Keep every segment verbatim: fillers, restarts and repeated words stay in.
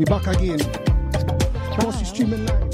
We back again. Plus we streaming live.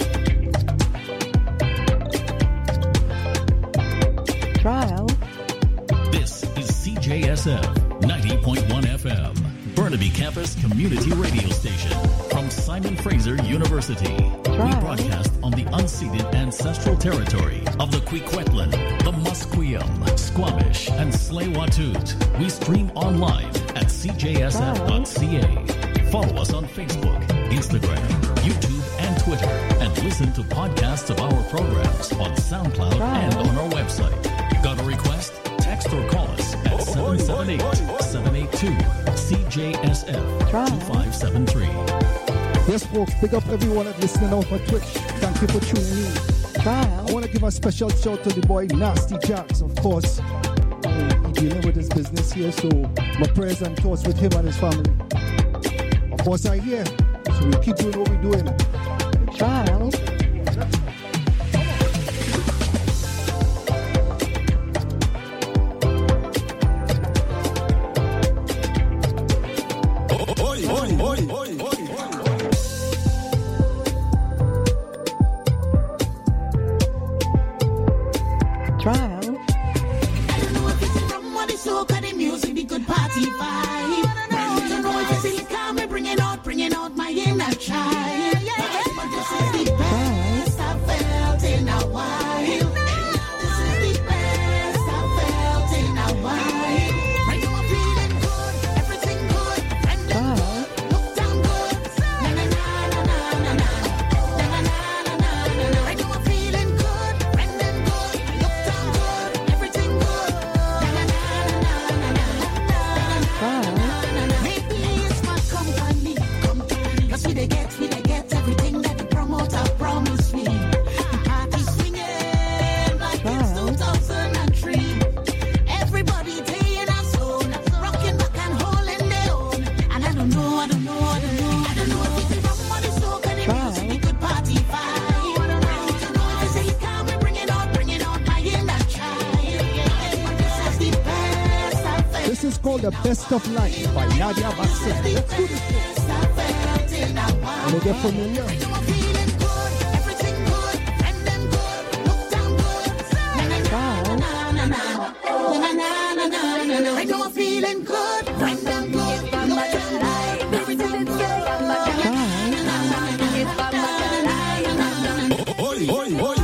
Trial. This is C J S F ninety point one F M, Burnaby Campus Community Radio Station from Simon Fraser University. Trial. We broadcast on the unceded ancestral territory of the Kwikwetlan, the Musqueam, Squamish, and Tsleil-Waututh. We stream online at c j s f dot c a. Follow us on Facebook, Instagram, YouTube, and Twitter, and listen to podcasts of our programs on SoundCloud Trial. and on our website. Got a request? Text or call us at seven seven eight, seven eight two, C J S F two five seven three. Yes, folks, big up everyone that's listening out on Twitch. Thank you for tuning in. Trial. I want to give a special shout to the boy Nasty Jacks, of course. He's dealing with his business here, so my prayers and thoughts with him and his family. Of course, I'm here, so we keep doing what we're doing. Trial. The Best of Life by Nadia Baxter. Let's do this. Let me get familiar. I know I'm feeling good. When I'm good, I'm alive. Everything good. Oi, oi, oi.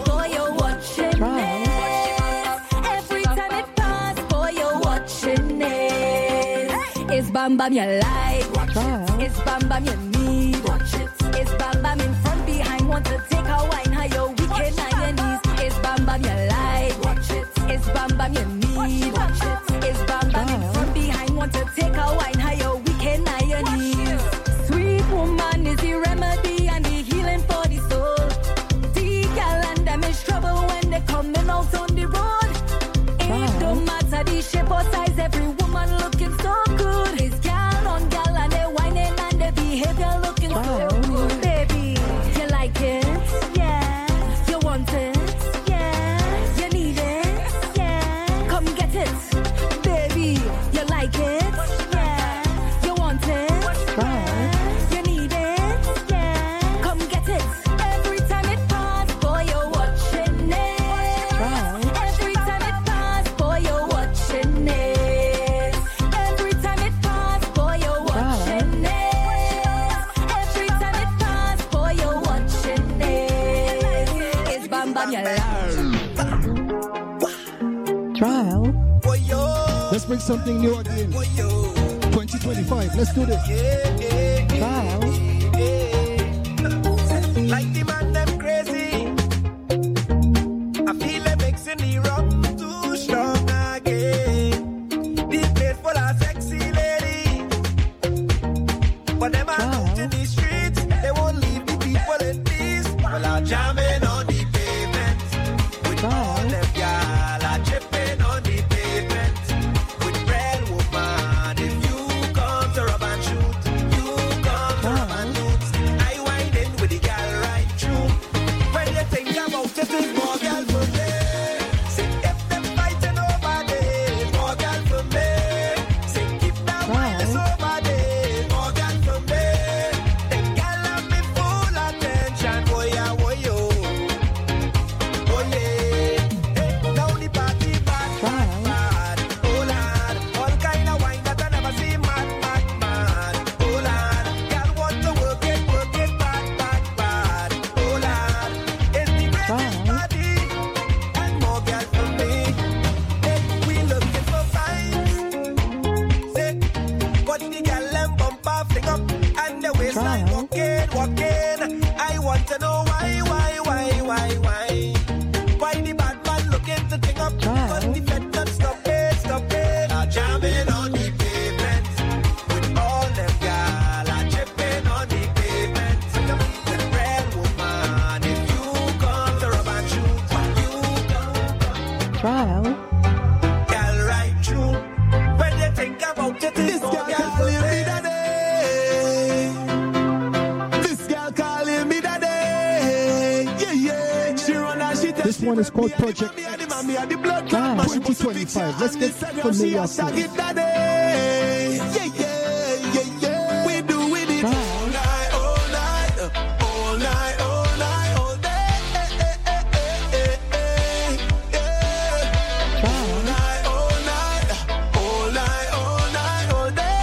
Bam bam you like, it's bam bam you need. It's bam bam in front, behind, want to take a wine, how your weekend on your knees. It's bam bam you like, it's bam bam you need. It's bam bam in front, behind, want to take a wine, how your weekend on your knees. Sweet woman is the remedy and the healing for the soul. The gal and them is trouble when they coming out on the road. It don't matter the shape or size, every woman looking so good. Behavior looking so good, baby. You like it? Yeah. You want it? Yeah. You need it? Yeah. Come get it, baby. You like it? Yeah. You want it? Yeah. You need it? Yeah. Come get it. Every time it pass, boy, you're watching it. Every time it pass, boy, you're watching it. Every time it pass, boy, you're watching it. Trial. Let's bring something new again. twenty twenty-five. Let's do this. Trial. Like the man them crazy. I feel it mixing the rum too strong again. This place full of sexy ladies, but them are out in the streets. They won't leave the people in peace. Well, I'm jamming on the pavement with all them y'all are tripping on the pavement with real woman. If you come to rub and shoot, you come to rub and shoot. I wind in with the girl right through. When you think about it, it's more girl for me. Sing if them fighting over this, more girl for me. Sing keep that wine is over this, more girl for me. Then This one is called Project twenty twenty-five. Let's get familiar soon. Yeah, yeah, yeah, yeah. We do it all night, all night, all night, all night, all day. All night, all night, all night, all night, all day.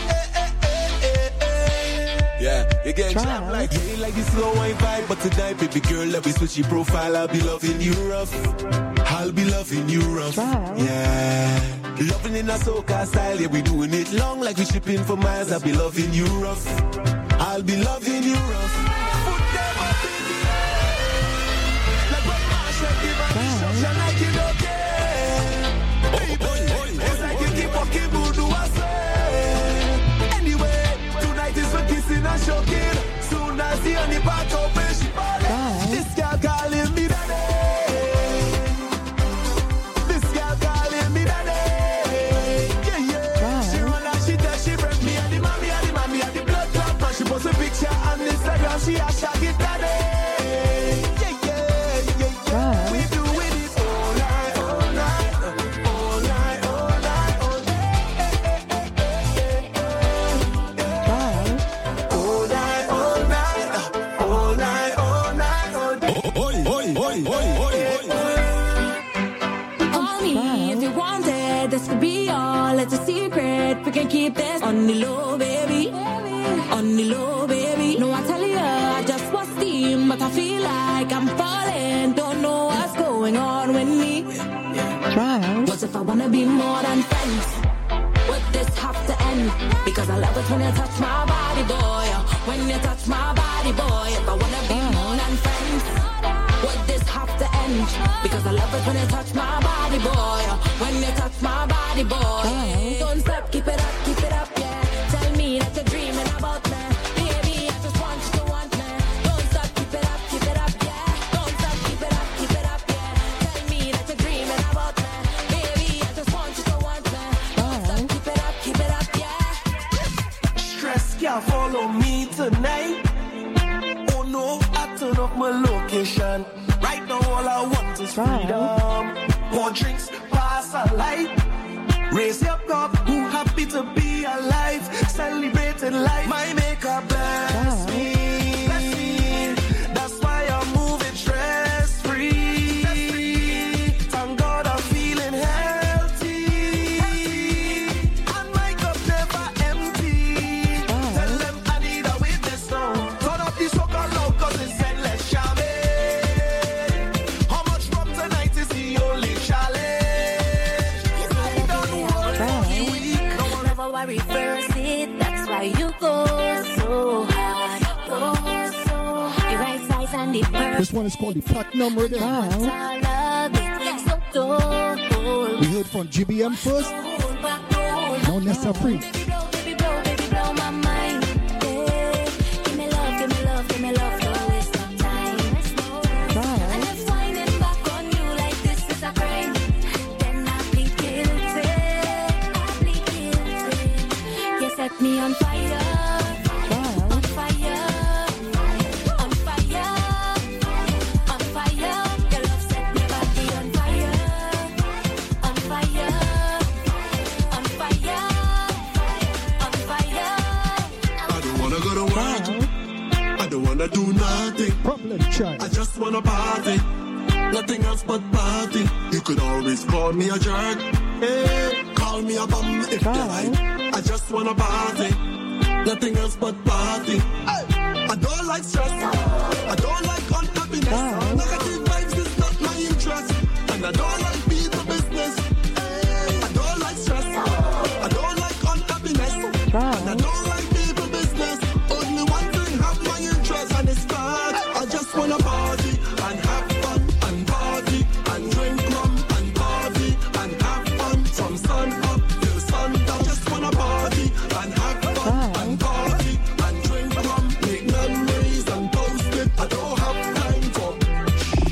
Yeah, you get jammed like you like this slow wine vibe, but tonight, baby girl, let me switch your profile. I'll be loving you rough. I'll be loving you rough. Yeah. Loving in a soca style, yeah, we doing it long like we shipping for miles. I'll be loving you rough. I'll be loving you rough. Put them up in the air. Like when Marsha give an instruction like you don't care. It's like you keep walking, voodoo, I say. Anyway, tonight is for kissing and choking. Soon as the honey back open, she falling. This girl calling me daddy. She a shaggy daddy. Yeah, yeah, yeah, yeah. We do it all night, all night, all night, all night, all day. All night, all night, all night, all night, all day. Oi, oi, oi, oi, oi, oi. Call me if you want it. This could be all. It's a secret. We can keep this on the low, baby. On the low, baby. No, I tell you, I just was steam, but I feel like I'm falling. Don't know what's going on with me. Trials. What if I wanna be more than friends? Would this have to end? Because I love it when you touch my body, boy. When you touch my body, boy. If I wanna be more than friends, would this have to end? Because I love it when you touch my body, boy. When you touch my body, boy. Don't stop, keep it up, keep it up, yeah. Tell me that you're dreaming about me. Baby, I just want you to want me. Don't stop, keep it up, keep it up, yeah. Don't stop, keep it up, keep it up, yeah. Tell me that you're dreaming about me. Baby, I just want you to want me. Don't stop, keep it up, keep it up, yeah. Stress can't follow me tonight. Oh no, I turn off my location. Right now all I want is freedom. More drinks, pass a light. Raise your cup, who happy to be alive. Celebrating life, my makeup bless me. Bless me. That's why I'm moving stress free. Thank God I'm feeling healthy. And my cup never empty. Tell them I need a witness now. Turn up the soca loud cause it's endless champagne. How much from tonight is the only challenge? Reverse it, that's why you go so hard, go so hard. The right size and the perfect. This one is called the Platinum Rhythm. We heard from G B M first. Now Nessa Free. Baby blow, baby blow, baby blow my mind. Yeah. Give me love, give me love, give me love, don't waste no time. And if whining back on you like this is a crime, then I'll be guilty. I'll be guilty. You set me on fire, on fire, on fire, on fire. Your love set me body on fire, on fire, on fire, on fire. I don't wanna go to work. I don't wanna do nothing. Problem child. I just wanna party. Nothing else but party. You could always call me a jerk. Hey, call me a bum if you like. I just wanna party. Nothing else but party. Hey, I don't like stress. I don't like unhappiness. Negative vibes is not my interest. And I don't like people business. Hey, I don't like stress. I don't like unhappiness. And I don't like people business. Only one thing have my interest and it's fun. I just wanna party and have fun and party and drink rum and party and have fun from sun up till sundown. Just wanna party and have fun and party and drink rum, make memories and post it. I don't have time for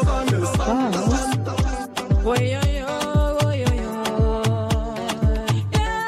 Oh, yo, yo, oh, yo, yo. Yeah.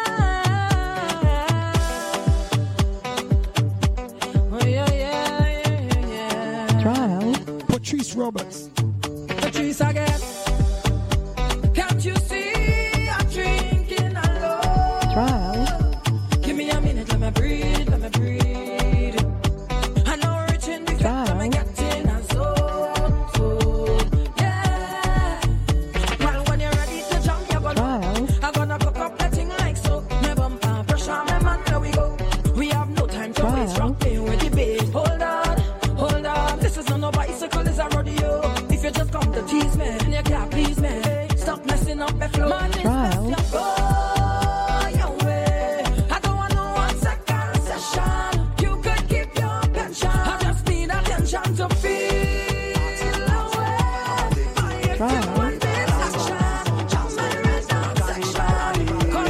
Oh, yeah, yeah, yeah, yeah. Trial. Patrice Roberts. Patrice again. Can't you see I'm drinking alone? Trial. Give me a minute, let me breathe, let me breathe. I know reaching the top, I'm getting a soul, soul. Yeah. Well, when you're ready to jump, you're gonna. Trial. I'm gonna cook up that thing like so. Me bumper, pressure, me man, there we go. We have no time to Trial. waste, rocking with the bass. Hold on, hold on. This is not no bicycle, it's a rodeo. If you just come to tease me, and you can't please me, stop messing up my flow. Man, Trial. it's go your way. I don't want no one second session. You could keep your pension. I just need attention to feel away. If you Trial. want this action, jump my rhythm section. Come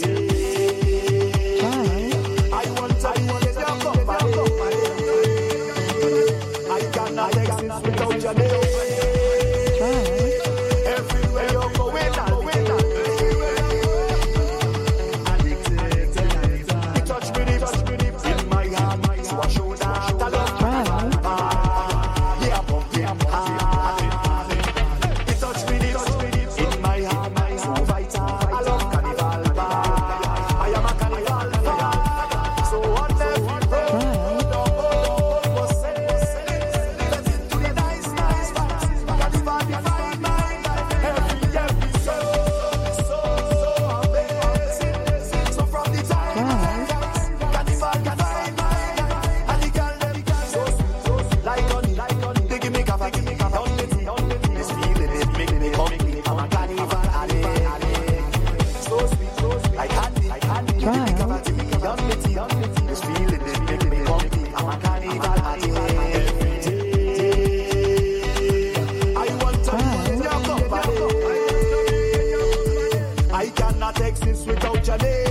Trial. I want to be in your company. I cannot exist without your name. Trial. Everywhere you're going, I'll be there. Addicted. You touch me deep, touch me deep in my heart. So I show that I love. Trial. Ah, yeah, pump, yeah, pump, yeah. You touch me deep, touch me deep in my heart. So vital. I love carnival bar. I am a carnival bar. So on every road, the whole was said. Let's into the nice, nice vibes. Carnival define my life. Every episode, so amazing. So from the time, carnival define my life. And the girl, them so sweet, so sweet. Like honey, like honey. They give me cover, give me cover. Don't let me, don't let me. This feeling, it make me come. I'm a carnival addict. So sweet, so sweet. Like honey, like honey. Give me cover, give me cover. Don't let me, don't let me. This feeling, it make me come. I'm a carnival addict. Every day, I want to be in your company. I cannot exist without your name.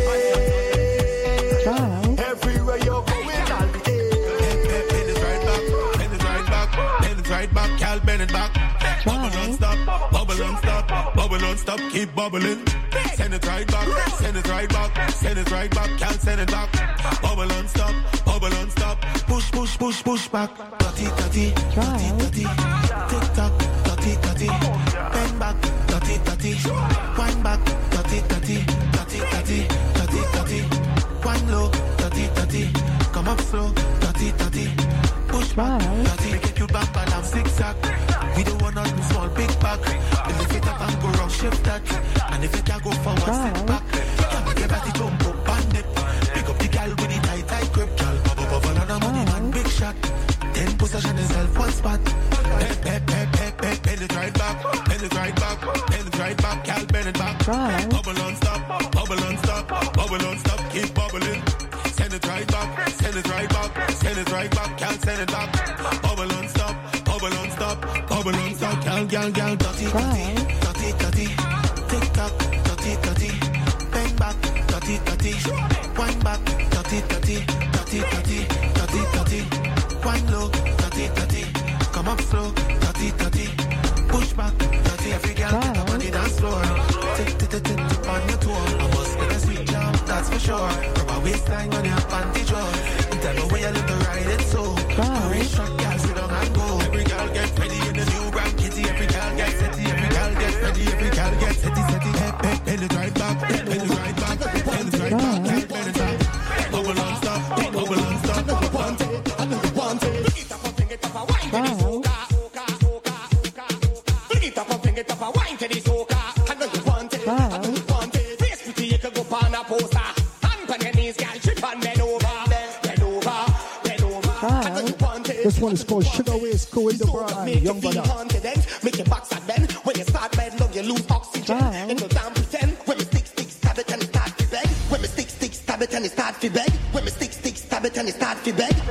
Trial. Everywhere you're going, I'll be there. Bend it right back, bend it right back, bend it right back, Cal, bend it back. Bubble don't stop, bubble don't stop, bubble don't stop, keep bubbling. Send it right back, send it right back, send it right back, Cal, send it back. Bubble don't stop, bubble don't stop, push, push, push, push back. Dirty, dirty, dirty, dirty, tick tock, dirty, dirty, bend back, dirty, dirty, wind back, dirty, dirty, dirty, dirty, dirty, dirty, wind low, dirty, dirty, come up slow, dirty, dirty, push back, dirty, make you back, but I'm zigzag. We don't want nothing small, big back. If it up and go wrong, shift that. And if it can go forward, sit back. Can't get back the jump up and dip. Pick up the gal with the tight, tight grip. Gal, bubble, bubble, and a money man, big shot. Ten possession itself, one spot. Pep, pep, pep, pep, pep, bend it right back. Bend it right back, bend it right back. Gal, bend it back. Bubble on stop, bubble on stop, bubble on stop, keep bubbling. Send it right back, send it right back, send it right back, gal, send it back. Bubble on stop, bubble on stop, bubble on stop, gal, gal, gal, dirty, dirty, dirty, dirty, tick tock, dirty, dirty, bang back, dirty, dirty, wind back, dirty, dirty, dirty, dirty, dirty, dirty, wind low, dirty, dirty, come up slow, dirty, dirty, push back, dirty, every gal get up on the dance floor, tick, tick, tick, tick, on your toe, I must get a sweet jump, that's for sure, rub a waistline on your panty drawer, you tell me where you live to ride it so, race track, gal, sit down and go, every gal get ready in the new brand kitty, every gal get setty, every gal get ready, every gal get setty, setty, head, head, bend it right back, bend it right back, bend it right back, gal, bend it back, bubble on stop, bubble on stop, I know you want it, I know you want it, bring it up and bring it up and wine to the soca, soca, soca, soca, bring it up and bring it up and wine to the soca, I know you want it, I know you want it, face pretty, you can go on a poster, hand on your knees, gal, trip and bend over, bend over, bend over, I know you want it. This one is called Sugar Waste, Cool in the Bride, Young Brother. Make your back start bend. When you start bend, love you lose oxygen. And no damn pretend. When me stick, stick, stab it and it start to beg. When me stick, stick, stab it and it start to beg. When me stick, stick, stab it and it start to beg.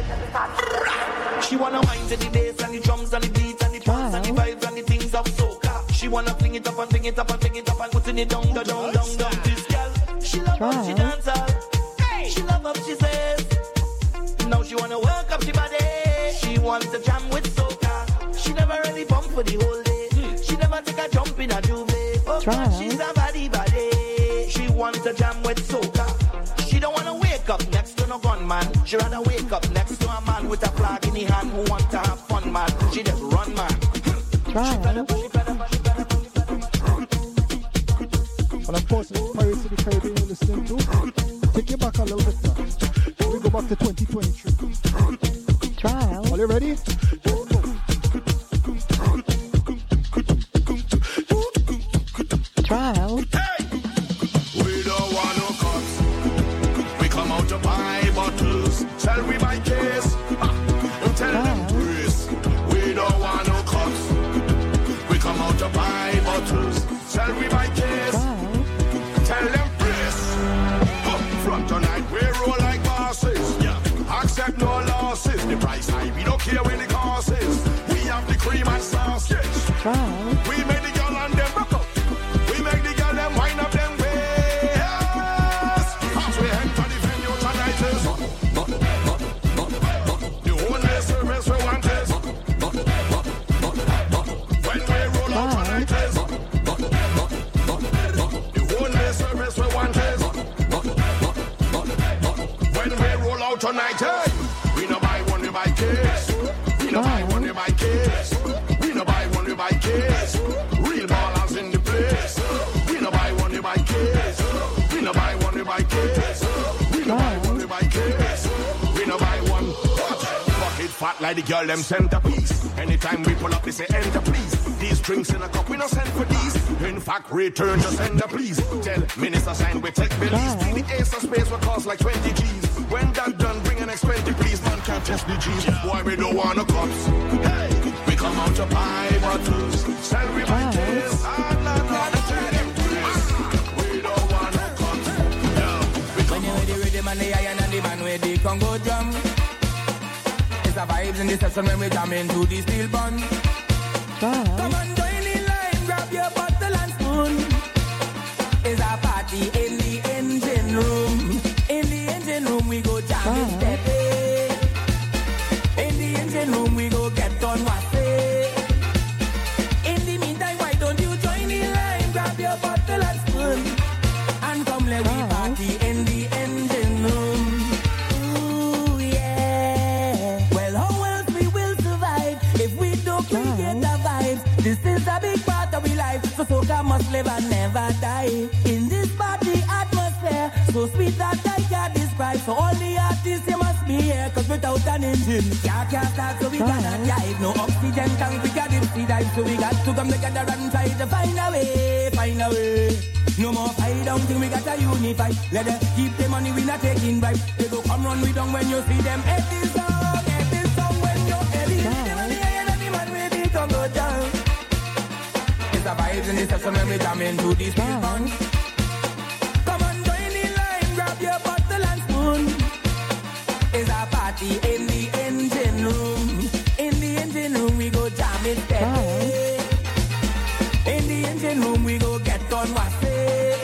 She wanna wind to the bass and the drums and the beats and the pumps and the vibes and the things of soca. She wanna fling it up and fling it up and fling it up and putting it down, down, down, down, down. This girl, she love how she dances. She love how she says. Now she wanna work up she body. She wants to jam with soca. She never really bump for the whole day. She never take a jump in a juve. Oh, Try. she's a body body. She wants to jam with soca. She don't wanna wake up next to no gunman. She rather wake up next to a man with a flag in his hand who want to have fun, man. She just run, man. Try. She better, she better, she better, she better. And of course, it's Pirates of the Caribbean you're listening to. Take it back a little bit now. We go back to twenty twenty-three. Trial. Are you ready? Trial. We don't want no cups. We come out to buy bottles. Sell we buy case. Don't tell them grace. We don't want no cups. We come out to buy bottles. Sell we buy case. Tell them grace. From tonight we roll like bosses. Yeah. Accept no losses. The price high. We don't care where the cost is. We have the cream and sausage. We make the girl and them rock up. We make the girl them wind up them ways. As we enter the venue tonight is the only service we want is when we roll out tonight is the only service we want is when we roll out tonight. Hey, we no buy one, we buy case. We no buy one, we buy case. We no buy one, we buy case. Real ballers in the place. We no buy one, we buy case. We no buy one, we buy case. We no buy one, we buy case. We no buy one. Bucket fat like the girl them centerpiece. Anytime we pull up, they say enter please. These drinks in a cup, we no send for these. In fact, return to sender please. Tell minister sign we take beliefs. The ace of space will cost like twenty G's. When that done, bring an expensive please. Man can't test the G's. Boy, we don't want no cups. Hey, we come out to buy bottles. Sell we buy case. And not not to tell them please. We don't want no cups. Yeah. When you ready with the man, the iron and the man with the Congo drum. It's a vibes in the session when we jam into the steel bun. Come on, join the line, grab your bottle and spoon. It's a party in the engine room. In the engine room, we go jam in stepping. In the engine room, we go get on what's it. In the meantime, why don't you join the line, grab your bottle and spoon, and come let we party in the engine room. Ooh, yeah. Well, how else we will survive if we don't create the vibes? This is a big part of our life, so soca must live and never die. In this party atmosphere, so sweet that I can't describe. So all the artists, they must be here, cause without an engine, can't can't start, so we cannot drive. No oxygen tank, we can't dipsy dive. So we got to come together and try to find a way, find a way. No more fight down till we got to unify. Let them keep the money, we not taking bribe. They go come run we down when you see them. Head this song, head this song when you're heavy. The money and the man with the Congo down. It's a vibes in the session when we jam into these steel buns. Come on, join the line, grab your bottle and spoon. It's a party in the engine room. In the engine room, we go jam it steady. In the engine room, we go get on what's it.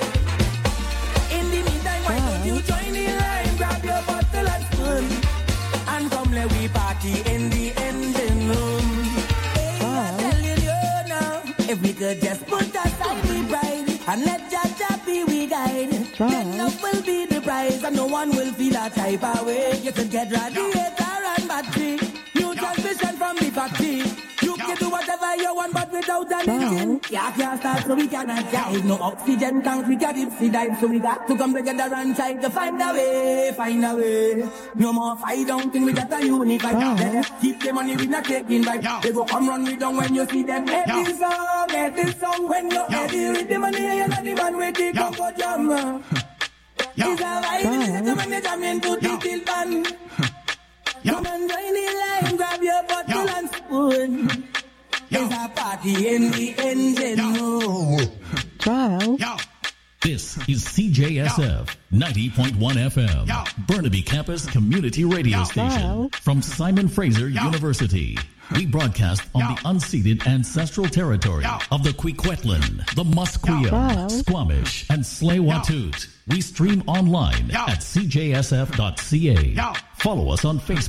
In the meantime, why don't you join the line, grab your bottle and spoon, and come let we party in the engine room. Hey, I'm telling you now, if we could just put aside the pride and let Jaja be we guide, then love will be the prize and no one will feel a type of way. You could get radiator and battery, new transmission from the factory. You can do whatever you want, but without an engine, yeah, can't start, so we cannot drive. No oxygen tank, we can't dipsy dive, so we got to come together and try to find a way, find a way. No more fight down, thing we got to unify. Let us keep the money, we not taking back. They go come run we down when you see them. Head this song, head this song when you're heavy with the money, and the man with the Congo drum. It's a vibe, it's a when they jam into the steel band. Come and join the line, grab your bottle and spoon. It's a party in the engine room. Trial. This is C J S F ninety point one F M, Burnaby Campus Community Radio Station from Simon Fraser University. We broadcast on the unceded ancestral territory of the Kwikwetlan, the Musqueam, Squamish, and Tsleil-Waututh. We stream online at c j s f dot c a. Follow us on Facebook,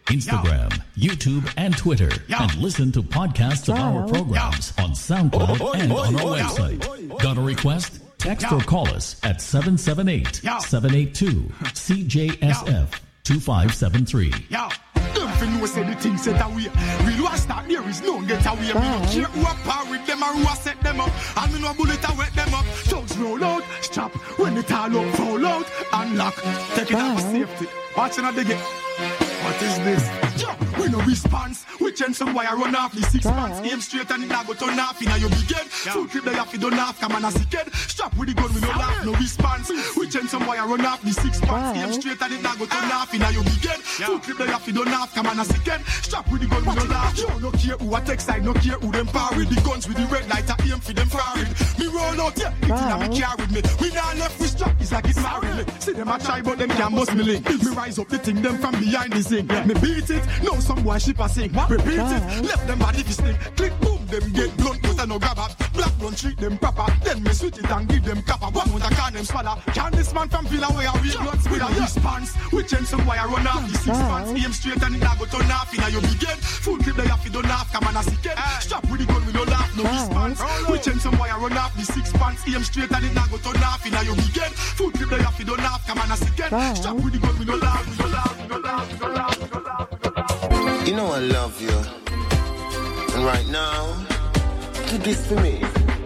Instagram, YouTube, and Twitter. And listen to podcasts of our programs on SoundCloud and on our website. Got a request? Text or call us at seven seven eight, seven eight two, C J S F two five seven three. Them fin know say the things set away. Real one start there is no get away. Me no care who a par with them or who a set them up. And me no bullet a wet them up. Thugs roll out, strap when it all up, fall out, unlock. Take it out for safety. Watching how they get. What is this? Yeah, we no response. We change some wire run off the six months. Aim straight and it now go turn off. Inna you begin. Full clip they have to done off. Come on a sickhead. Strap with the gun, we no laugh, no response. We change some wire run off the six months. Aim straight and it now go turn off. Inna you begin. Full clip they have to done off. Come on a sickhead. Strap with the gun, we no laugh. Yo, no care who a take side, no care who them par with. The guns with the red light I aim for them far with. Me roll out, yeah, it inna me car with me. We now left with strap, it's like it's married me. See them a try but them can't bust me link. Me rise up the thing them from behind the zinc. Me beat it, now some boy ship a sing. Repeat it, left them body fi stink. Click boom, them get blunt, put a no grab up. Black run treat them proper. Then me switch it and give them copper. One with a can them swallow. Can this man from Villa where we blood with a response? We change some wire run off the six months. Aim straight and it now go turn off. Inna you begin. Full clip they have to done off. Come on a sick strap with the gun we no laugh, no response. We change some wire run off the six pants. Aim straight and it now go turn off. Inna you begin. Full clip they have to done off. Come on a sick strap with the gun we no laugh, we no laugh, we no laugh, we no laugh, we no laugh. You know I love you. And right now, do this for me.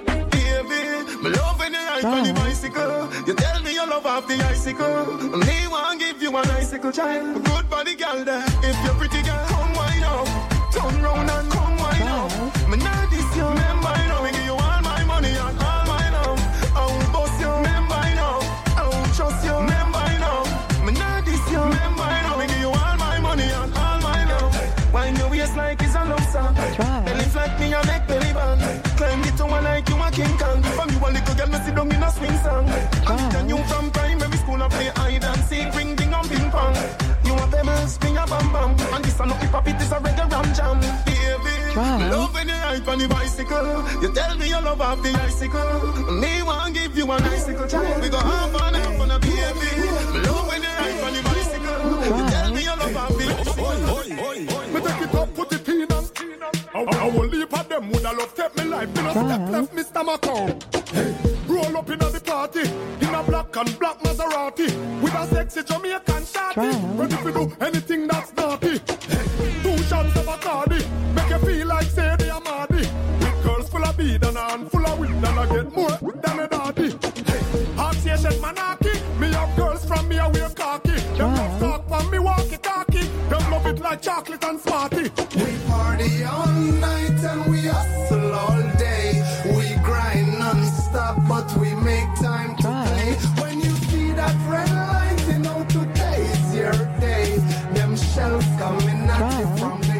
Baby, me love when you ride on the bicycle. You tell me you love off the icicle. Me want give you an icicle child. Good body girl there. If you're pretty girl, come wind up. Turn round and come wind up. Me not this you. Remember I know. Me give you all my money and all my love. I will boss you. Remember I know. I will trust you. Remember I know. Me not this you. Remember I know. Me give you all my money and all my love. Wind your waist like it's a love song. Belly flat me and make belly band. Climb the tower like you a King Kong. From you a little girl me sit down in a swing song. And then you from primary school and play hide and seek, ring ding and ping pong. You a pebbles, me a bam bam. And this a no hip hop, it is a reggae ram jam. Baby, love when you ride on the bicycle. You tell me you love off the icicle. Me want give you an icicle child. We go half and half on a baby. Love when you ride on the bicycle. You tell me you love off the icicle. Me take it up, put it in and I, I will leap at them when I love take me life. Me no step left, Mister Macau. Hey, roll up in the party in a black and black Maserati with a sexy Jamaican shawty. Ready to do anything that's naughty. Hey, two shots of Bacardi make you feel like say they are Mardi. With girls full of bead and a handful of weed and I get more than a daddy. Hey, heart say that monarchy. Me have girls from me a wear khaki. Them love talk from me walkie talkie. Them love it like chocolate and Smarty. We party all night and we hustle all day. We grind non-stop but we make time to play. When you see that red light, you know today's your day. Them shells coming at you from the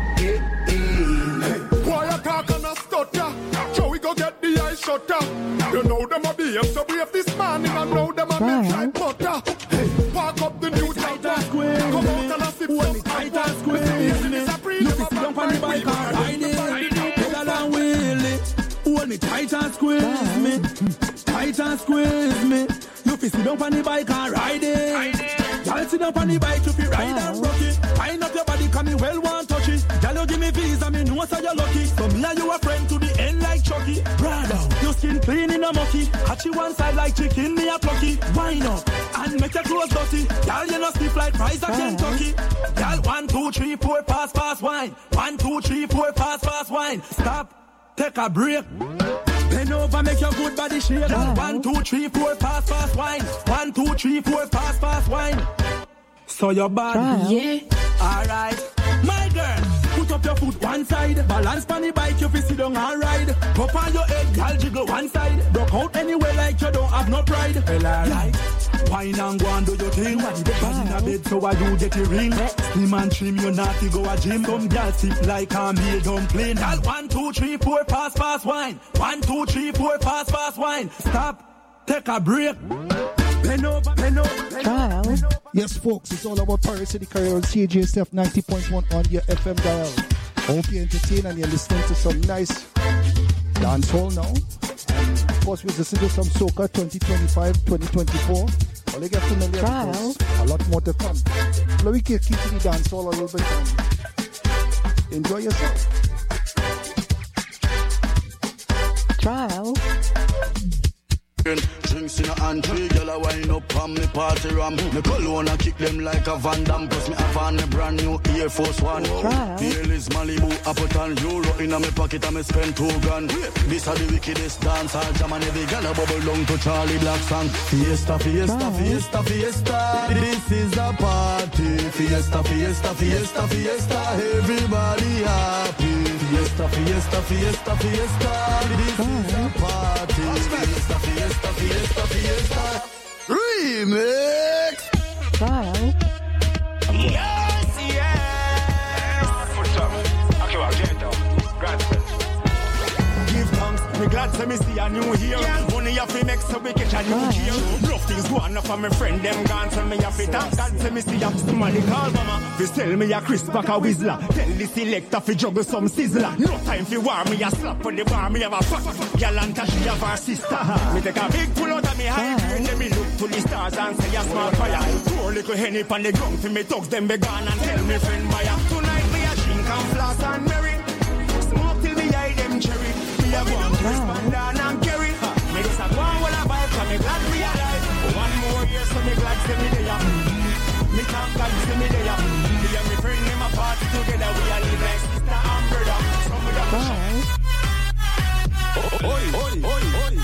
hey, boy, I talk and a stutter. So we go get the eye shutter. You know them a behave so brave this morning. I know them a make like butter. Hey, park up the new tight and squeeze. Come out and a sip some tight and squeeze. You fi sit down on the bike and ride it. Pedal and wheel it. Hold me tight and squeeze me. Tight and squeeze me. You fi sit down on the bike and ride it. Y'all sit down on the bike, you fi ride and rock it. Wind up your body, come me well want touch it. Y'all you give me visa, me know so you lucky. So me and you a friend to the end like Chucky. Brother, your skin clean in a mucky. Hatch you one side like chicken, me a plucky. Wind up and make your clothes dirty. Y'all you know stiff like fries at Kentucky. Y'all one, two, three, four, pass, pass, wine. One, two, three, four, pass, pass, wine. Stop, take a break. Bend over, make your good body shake. One, two, three, four, pass, pass, wine. One, two, three, four, pass, pass, wine. So you're bad, yeah. Alright, my girl, put up your foot one side. Balance on the bike, you fi sit down and ride. Up on your head, girl, jiggle one side. Broke out anywhere like you don't have no pride. Well, alright, wine and go and do your thing. Bad in a bed, so I do get your ring. Slim and trim, you naughty go a gym. Some girl sip like a meal dumpling. Girl, one, two, three, four, pass, pass, wine. One, two, three, four, pass, pass, wine. Stop, take a break. Bend over, bend over, bend over, bend over. Yes, folks, it's all about Paris City Career on C J S F ninety point one on your F M dial. I hope you're entertained and you're listening to some nice dancehall now. And of course, we're listening to some Soca twenty twenty-five, twenty twenty-four. Well, you get familiar, because a lot more to come. Let me keep, keep to the dance hall a little bit and enjoy yourself. Trial. Drinks in a hand, three girl a wine up on me party ram. Me cologne a kick them like a Van Damme. Cause me have on a brand new Air Force One. Fearless Malibu, Appleton, Euro in a me pocket and me spend two grand. This are the wickedest dance, all jam and every girl a bubble down to Charlie Black song. Fiesta, fiesta, fiesta, fiesta. This is a party. Fiesta, fiesta, fiesta, fiesta. Everybody happy. Fiesta, fiesta, fiesta, fiesta. This is a party. Fiesta, fiesta, fiesta, fiesta. Remix. Trial. Yes, yes. What's up? Okay, well, get down. Grazie. Give thanks. Me glad to me see a new year. Money have to make so we catch a new year. Rough things go on for my friend them gone. So me have to thank God to me see a somebody call mama. Fi sell me a crisp back a whistler. Tell the selector fi juggle some sizzler. No time fi war me a slap on the bar. Me have a fuck galanta she have her sister. Me take a big pull out of me high grade. Then me look to the stars and say a small fire. Pour little henny on the ground fi me thugs them be gone and tell me friend buyer. Tonight me a drink and floss and merry. Smoke till me eye them cherry. Me a go and respond down and carry. Me just a go and hold a vibe so me glad we alive. One more year so me glad say me there. Me thank God say me there. Me and me friend them a party together. We a live like sister and brother. Some of them Oi, oi, oi, oi,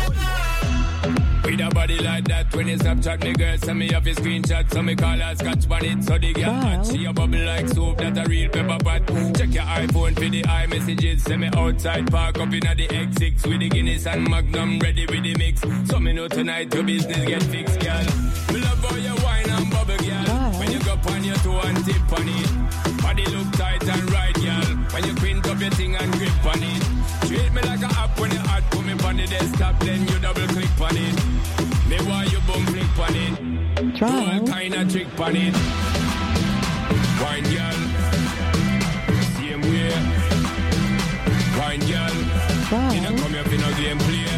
oi. With a body like that, when you Snapchat me girl, send me off a screenshot, so me call her scotch on it, so the girl hot. She a bubble like soup, that a real pepper pot. Check your iPhone for the iMessages, send me outside, park up in the X six with the Guinness and Magnum, ready with the mix. So me know tonight your business get fixed, girl. Me love how you wine and bubble, girl. When you go on your toe and tip on it, body look tight and right, girl. When you print up your thing and grip on it. Treat me like a app when you hot, put me on the desktop, then you double click on it. Me want you boom click on it. Do all kind of trick on it. Wine girl, same way. Wine girl, you don't come up in a game play.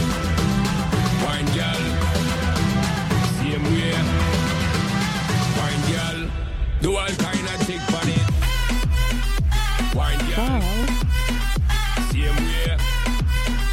Wine girl, same way. Wine girl, do all kind of trick on it.